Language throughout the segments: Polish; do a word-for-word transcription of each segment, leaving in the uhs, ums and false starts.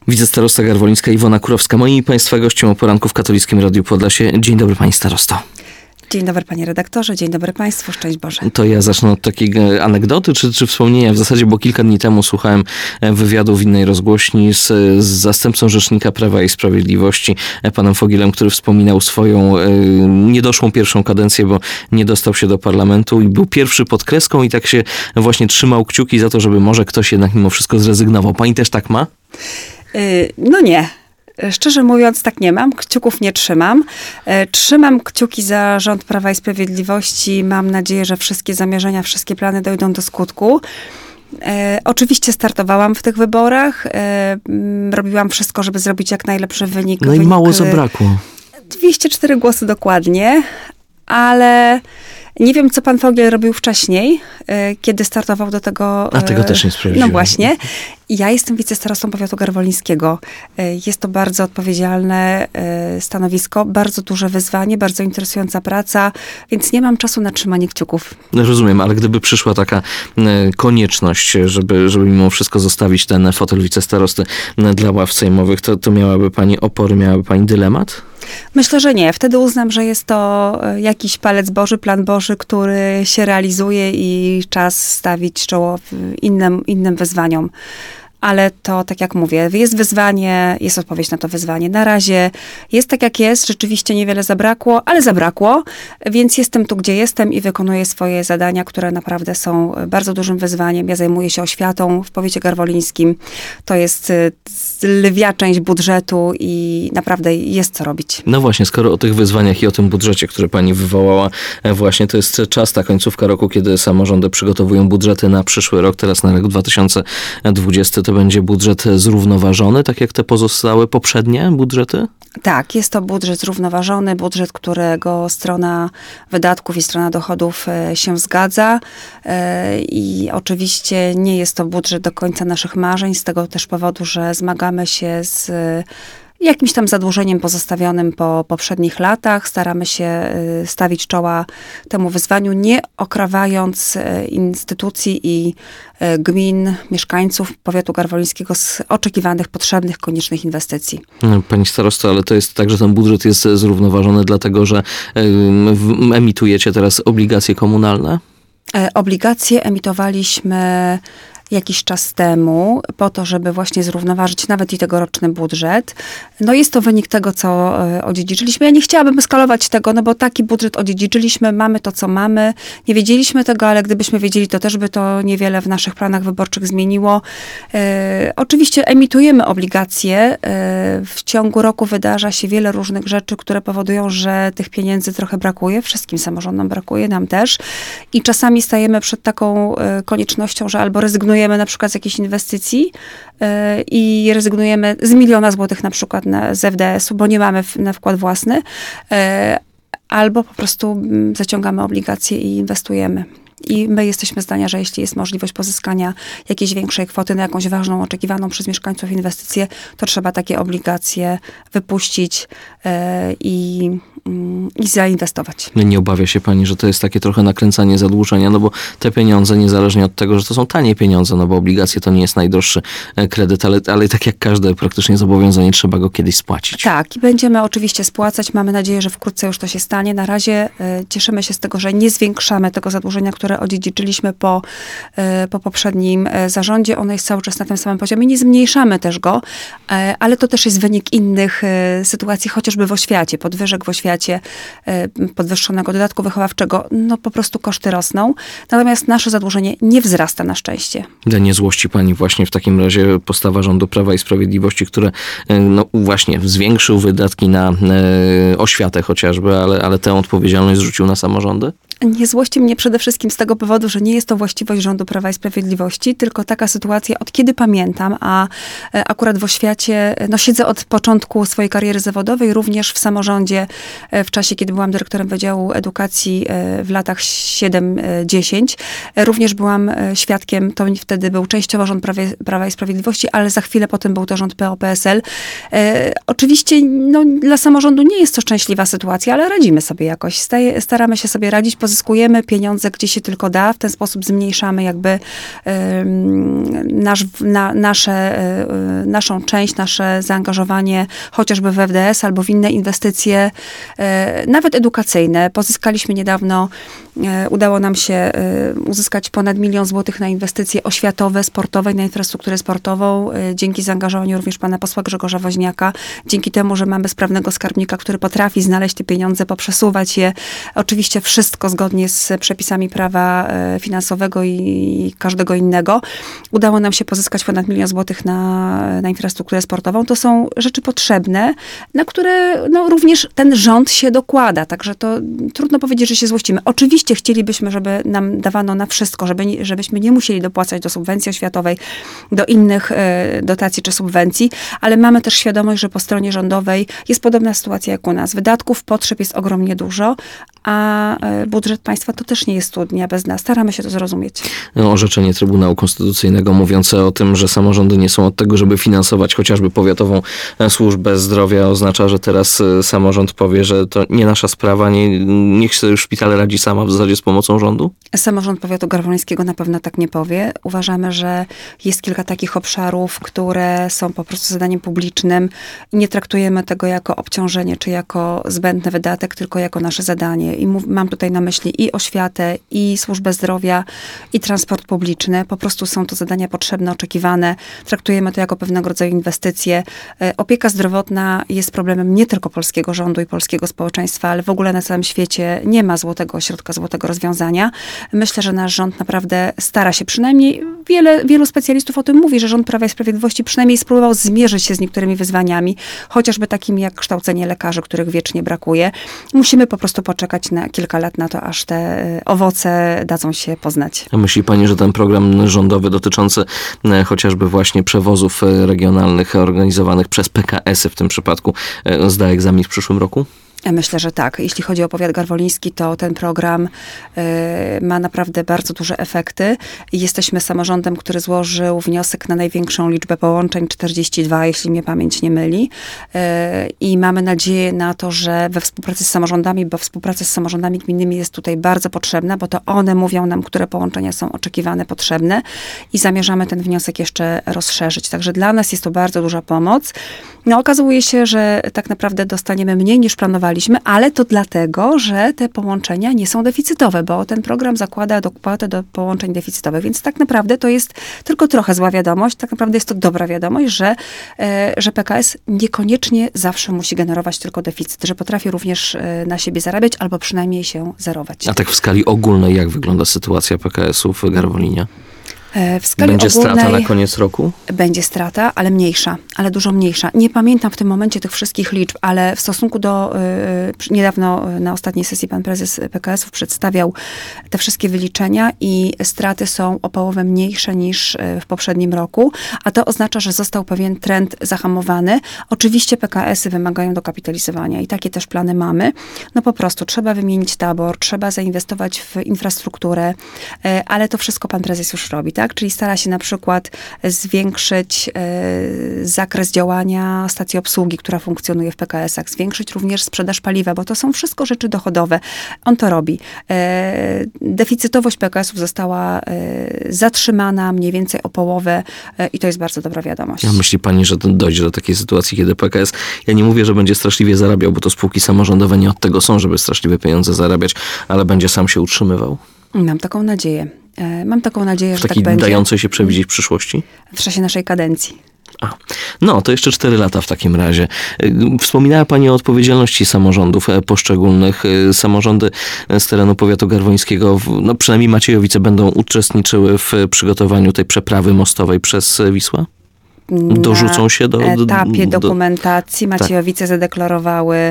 Wicestarosta garwolińska Iwona Kurowska, moim i państwa gościem o poranku w Katolickim Radiu Podlasie. Dzień dobry, pani starosto. Dzień dobry, panie redaktorze, dzień dobry państwu, szczęść Boże. To ja zacznę od takiej anegdoty, czy, czy wspomnienia w zasadzie, bo kilka dni temu słuchałem wywiadu w innej rozgłośni z, z zastępcą Rzecznika Prawa i Sprawiedliwości, panem Fogilem, który wspominał swoją y, niedoszłą pierwszą kadencję, bo nie dostał się do parlamentu i był pierwszy pod kreską i tak się właśnie trzymał kciuki za to, żeby może ktoś jednak mimo wszystko zrezygnował. Pani też tak ma? Yy, no nie. Szczerze mówiąc, tak nie mam. Kciuków nie trzymam. Trzymam kciuki za rząd Prawa i Sprawiedliwości. Mam nadzieję, że wszystkie zamierzenia, wszystkie plany dojdą do skutku. E, oczywiście startowałam w tych wyborach. E, robiłam wszystko, żeby zrobić jak najlepszy wynik. No i wynik, mało zabrakło. dwieście cztery głosy dokładnie, ale nie wiem, co pan Fogiel robił wcześniej, kiedy startował do tego... A tego też nie sprawdziłem. No właśnie. Ja jestem wicestarostą powiatu garwolińskiego. Jest to bardzo odpowiedzialne stanowisko, bardzo duże wyzwanie, bardzo interesująca praca, więc nie mam czasu na trzymanie kciuków. Rozumiem, ale gdyby przyszła taka konieczność, żeby, żeby mimo wszystko zostawić ten fotel wicestarosty dla ław sejmowych, to, to miałaby pani opory, miałaby pani dylemat? Myślę, że nie. Wtedy uznam, że jest to jakiś palec Boży, plan Boży, który się realizuje i czas stawić czoło innym, innym wyzwaniom. Ale to, tak jak mówię, jest wyzwanie, jest odpowiedź na to wyzwanie. Na razie jest tak, jak jest. Rzeczywiście niewiele zabrakło, ale zabrakło. Więc jestem tu, gdzie jestem i wykonuję swoje zadania, które naprawdę są bardzo dużym wyzwaniem. Ja zajmuję się oświatą w powiecie garwolińskim. To jest lwia część budżetu i naprawdę jest co robić. No właśnie, skoro o tych wyzwaniach i o tym budżecie, który pani wywołała, właśnie to jest czas, ta końcówka roku, kiedy samorządy przygotowują budżety na przyszły rok, teraz na rok dwa tysiące dwudziesty. To będzie budżet zrównoważony, tak jak te pozostałe poprzednie budżety? Tak, jest to budżet zrównoważony, budżet, którego strona wydatków i strona dochodów się zgadza. I oczywiście nie jest to budżet do końca naszych marzeń, z tego też powodu, że zmagamy się z jakimś tam zadłużeniem pozostawionym po poprzednich latach. Staramy się stawić czoła temu wyzwaniu, nie okrawając instytucji i gmin, mieszkańców powiatu garwolińskiego z oczekiwanych, potrzebnych, koniecznych inwestycji. Pani starosto, ale to jest tak, że ten budżet jest zrównoważony dlatego, że emitujecie teraz obligacje komunalne? Obligacje emitowaliśmy jakiś czas temu, po to, żeby właśnie zrównoważyć nawet i tegoroczny budżet. No jest to wynik tego, co odziedziczyliśmy. Ja nie chciałabym skalować tego, no bo taki budżet odziedziczyliśmy, mamy to, co mamy. Nie wiedzieliśmy tego, ale gdybyśmy wiedzieli, to też by to niewiele w naszych planach wyborczych zmieniło. E, oczywiście emitujemy obligacje. E, w ciągu roku wydarza się wiele różnych rzeczy, które powodują, że tych pieniędzy trochę brakuje. Wszystkim samorządom brakuje, nam też. I czasami stajemy przed taką e, koniecznością, że albo rezygnujemy na przykład z jakiejś inwestycji yy, i rezygnujemy z miliona złotych na przykład na, z F D S u, bo nie mamy w, na wkład własny, yy, albo po prostu zaciągamy obligacje i inwestujemy. I my jesteśmy zdania, że jeśli jest możliwość pozyskania jakiejś większej kwoty na jakąś ważną, oczekiwaną przez mieszkańców inwestycję, to trzeba takie obligacje wypuścić yy, i, yy, i zainwestować. Nie obawia się pani, że to jest takie trochę nakręcanie zadłużenia, no bo te pieniądze, niezależnie od tego, że to są tanie pieniądze, no bo obligacje to nie jest najdroższy kredyt, ale, ale tak jak każde praktycznie zobowiązanie, trzeba go kiedyś spłacić. Tak, i będziemy oczywiście spłacać. Mamy nadzieję, że wkrótce już to się stanie. Na razie yy, cieszymy się z tego, że nie zwiększamy tego zadłużenia, które które odziedziczyliśmy po, po poprzednim zarządzie. Ono jest cały czas na tym samym poziomie. Nie zmniejszamy też go, ale to też jest wynik innych sytuacji, chociażby w oświacie, podwyżek w oświacie, podwyższonego dodatku wychowawczego. No po prostu koszty rosną. Natomiast nasze zadłużenie nie wzrasta na szczęście. Nie złości pani właśnie w takim razie postawa rządu Prawa i Sprawiedliwości, które no właśnie zwiększył wydatki na oświatę chociażby, ale, ale tę odpowiedzialność zrzucił na samorządy? Nie złości mnie przede wszystkim z tego powodu, że nie jest to właściwość rządu Prawa i Sprawiedliwości, tylko taka sytuacja, od kiedy pamiętam, a akurat w oświacie, no siedzę od początku swojej kariery zawodowej, również w samorządzie, w czasie, kiedy byłam dyrektorem Wydziału Edukacji w latach siedem dziesięć. Również byłam świadkiem, to wtedy był częściowo rząd Prawie, Prawa i Sprawiedliwości, ale za chwilę potem był to rząd P O P S L. E, oczywiście no, dla samorządu nie jest to szczęśliwa sytuacja, ale radzimy sobie jakoś. Staje, staramy się sobie radzić. Poza pozyskujemy pieniądze, gdzie się tylko da, w ten sposób zmniejszamy jakby nasz, na, nasze, naszą część, nasze zaangażowanie chociażby w F D S albo w inne inwestycje, nawet edukacyjne. Pozyskaliśmy niedawno, udało nam się uzyskać ponad milion złotych na inwestycje oświatowe, sportowe, na infrastrukturę sportową, dzięki zaangażowaniu również pana posła Grzegorza Woźniaka, dzięki temu, że mamy sprawnego skarbnika, który potrafi znaleźć te pieniądze, poprzesuwać je. Oczywiście wszystko zgodnie z przepisami prawa finansowego i każdego innego. Udało nam się pozyskać ponad milion złotych na, na infrastrukturę sportową. To są rzeczy potrzebne, na które no, również ten rząd się dokłada. Także to trudno powiedzieć, że się złościmy. Oczywiście chcielibyśmy, żeby nam dawano na wszystko, żeby, żebyśmy nie musieli dopłacać do subwencji oświatowej, do innych y, dotacji czy subwencji, ale mamy też świadomość, że po stronie rządowej jest podobna sytuacja jak u nas. Wydatków, potrzeb jest ogromnie dużo, a y, budżet państwa to też nie jest studnia bez nas. Staramy się to zrozumieć. No, orzeczenie Trybunału Konstytucyjnego mówiące o tym, że samorządy nie są od tego, żeby finansować chociażby powiatową służbę zdrowia, oznacza, że teraz samorząd powie, że to nie nasza sprawa, nie, niech sobie szpital radzi sama w zasadzie z pomocą rządu? Samorząd powiatu garwolińskiego na pewno tak nie powie. Uważamy, że jest kilka takich obszarów, które są po prostu zadaniem publicznym. Nie traktujemy tego jako obciążenie, czy jako zbędny wydatek, tylko jako nasze zadanie. I mów, mam tutaj na myśli i oświatę, i służbę zdrowia, i transport publiczny. Po prostu są to zadania potrzebne, oczekiwane. Traktujemy to jako pewnego rodzaju inwestycje. Opieka zdrowotna jest problemem nie tylko polskiego rządu i polskiego społeczeństwa, ale w ogóle na całym świecie nie ma złotego środka, złotego rozwiązania. Myślę, że nasz rząd naprawdę stara się, przynajmniej wiele, wielu specjalistów o tym mówi, że rząd Prawa i Sprawiedliwości przynajmniej spróbował zmierzyć się z niektórymi wyzwaniami, chociażby takimi jak kształcenie lekarzy, których wiecznie brakuje. Musimy po prostu poczekać na kilka lat na to, aż te owoce dadzą się poznać. A myśli pani, że ten program rządowy dotyczący chociażby właśnie przewozów regionalnych organizowanych przez P K S y w tym przypadku zda egzamin w przyszłym roku? Myślę, że tak. Jeśli chodzi o powiat garwoliński, to ten program y, ma naprawdę bardzo duże efekty. Jesteśmy samorządem, który złożył wniosek na największą liczbę połączeń, czterdzieści dwa, jeśli mnie pamięć nie myli. Y, I mamy nadzieję na to, że we współpracy z samorządami, bo współpraca z samorządami gminnymi jest tutaj bardzo potrzebna, bo to one mówią nam, które połączenia są oczekiwane, potrzebne i zamierzamy ten wniosek jeszcze rozszerzyć. Także dla nas jest to bardzo duża pomoc. No, okazuje się, że tak naprawdę dostaniemy mniej niż planowaliśmy, ale to dlatego, że te połączenia nie są deficytowe, bo ten program zakłada dopłatę do połączeń deficytowych, więc tak naprawdę to jest tylko trochę zła wiadomość, tak naprawdę jest to dobra wiadomość, że, e, że P K S niekoniecznie zawsze musi generować tylko deficyt, że potrafi również e, na siebie zarabiać albo przynajmniej się zerować. A tak w skali ogólnej, jak wygląda sytuacja P K S u w Garwolinie? W skali Będzie ogólnej strata na koniec roku? Będzie strata, ale mniejsza, ale dużo mniejsza. Nie pamiętam w tym momencie tych wszystkich liczb, ale w stosunku do, y, niedawno na ostatniej sesji pan prezes P K S u przedstawiał te wszystkie wyliczenia i straty są o połowę mniejsze niż w poprzednim roku, a to oznacza, że został pewien trend zahamowany. Oczywiście P K S y wymagają dokapitalizowania i takie też plany mamy. No po prostu trzeba wymienić tabor, trzeba zainwestować w infrastrukturę, y, ale to wszystko pan prezes już robi. Tak? Czyli stara się na przykład zwiększyć e, zakres działania stacji obsługi, która funkcjonuje w P K S ach, zwiększyć również sprzedaż paliwa, bo to są wszystko rzeczy dochodowe. On to robi. E, deficytowość P K S ów została e, zatrzymana mniej więcej o połowę e, i to jest bardzo dobra wiadomość. A myśli pani, że to dojdzie do takiej sytuacji, kiedy P K S, ja nie mówię, że będzie straszliwie zarabiał, bo to spółki samorządowe nie od tego są, żeby straszliwe pieniądze zarabiać, ale będzie sam się utrzymywał? Mam taką nadzieję. Mam taką nadzieję, w że takiej tak będzie. dającej się przewidzieć przyszłości? W czasie naszej kadencji. A, no, to jeszcze cztery lata w takim razie. Wspominała pani o odpowiedzialności samorządów poszczególnych. Samorządy z terenu powiatu garwońskiego, no przynajmniej Maciejowice, będą uczestniczyły w przygotowaniu tej przeprawy mostowej przez Wisłę? Dorzucą się do... Na etapie do, dokumentacji Maciejowice tak. zadeklarowały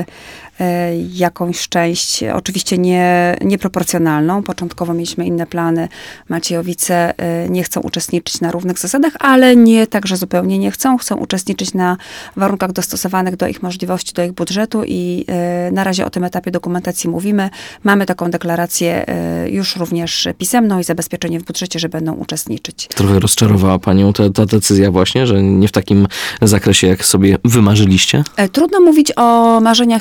jakąś część, oczywiście nie, nieproporcjonalną. Początkowo mieliśmy inne plany. Maciejowice nie chcą uczestniczyć na równych zasadach, ale nie tak, że zupełnie nie chcą. Chcą uczestniczyć na warunkach dostosowanych do ich możliwości, do ich budżetu i na razie o tym etapie dokumentacji mówimy. Mamy taką deklarację już również pisemną i zabezpieczenie w budżecie, że będą uczestniczyć. Trochę rozczarowała panią ta, ta decyzja właśnie, że nie w takim zakresie, jak sobie wymarzyliście? Trudno mówić o marzeniach i o rozczarowaniu,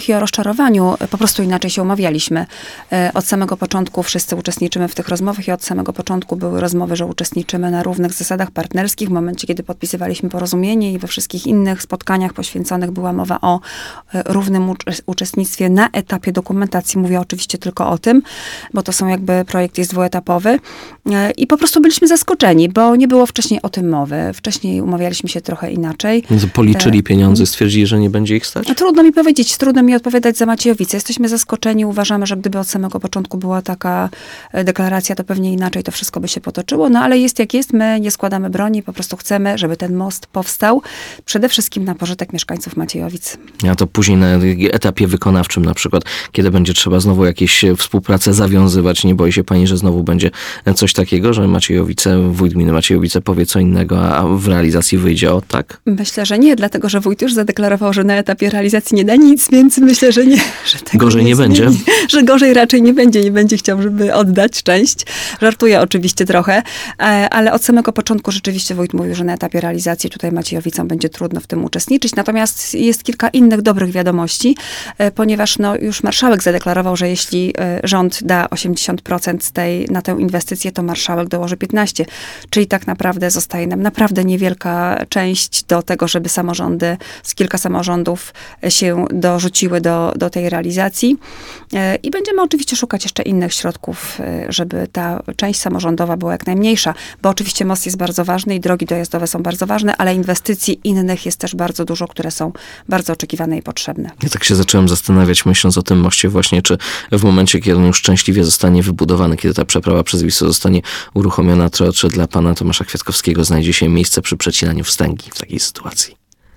zadeklarowaniu, po prostu inaczej się umawialiśmy. Od samego początku wszyscy uczestniczymy w tych rozmowach i od samego początku były rozmowy, że uczestniczymy na równych zasadach partnerskich. W momencie, kiedy podpisywaliśmy porozumienie i we wszystkich innych spotkaniach poświęconych była mowa o równym uczestnictwie na etapie dokumentacji. Mówię oczywiście tylko o tym, bo to są jakby, projekt jest dwuetapowy. I po prostu byliśmy zaskoczeni, bo nie było wcześniej o tym mowy. Wcześniej umawialiśmy się trochę inaczej. Policzyli pieniądze, stwierdzili, że nie będzie ich stać? No, trudno mi powiedzieć, trudno mi odpowiadać za Maciejowice. Jesteśmy zaskoczeni, uważamy, że gdyby od samego początku była taka deklaracja, to pewnie inaczej to wszystko by się potoczyło, no ale jest jak jest, my nie składamy broni, po prostu chcemy, żeby ten most powstał, przede wszystkim na pożytek mieszkańców Maciejowic. A to później na etapie wykonawczym na przykład, kiedy będzie trzeba znowu jakieś współpracę zawiązywać, nie boi się pani, że znowu będzie coś takiego, że Maciejowice, wójt gminy Maciejowice powie co innego, a w realizacji wyjdzie o tak? Myślę, że nie, dlatego, że wójt już zadeklarował, że na etapie realizacji nie da nic, więc myślę, że nie. Że tego gorzej nie, nie będzie? Że gorzej raczej nie będzie, nie będzie chciał, żeby oddać część. Żartuję oczywiście trochę, ale od samego początku rzeczywiście wójt mówił, że na etapie realizacji tutaj Maciejowicom będzie trudno w tym uczestniczyć. Natomiast jest kilka innych dobrych wiadomości, ponieważ no, już marszałek zadeklarował, że jeśli rząd da osiemdziesiąt procent tej, na tę inwestycję, to marszałek dołoży piętnaście procent. Czyli tak naprawdę zostaje nam naprawdę niewielka część do tego, żeby samorządy, z kilka samorządów się dorzuciły do, do tej realizacji. I będziemy oczywiście szukać jeszcze innych środków, żeby ta część samorządowa była jak najmniejsza, bo oczywiście most jest bardzo ważny i drogi dojazdowe są bardzo ważne, ale inwestycji innych jest też bardzo dużo, które są bardzo oczekiwane i potrzebne. Ja tak się zacząłem zastanawiać, myśląc o tym moście właśnie, czy w momencie, kiedy on już szczęśliwie zostanie wybudowany, kiedy ta przeprawa przez Wisłę zostanie uruchomiona, to czy dla pana Tomasza Kwiatkowskiego znajdzie się miejsce przy przecinaniu wstęgi w takiej sytuacji?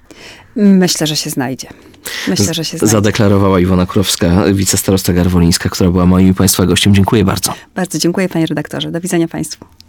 Myślę, że się znajdzie. Myślę, że się znajdzie. Zadeklarowała Iwona Kurowska, wicestarosta garwolińska, która była moim i państwa gościem. Dziękuję bardzo. Bardzo dziękuję, panie redaktorze. Do widzenia państwu.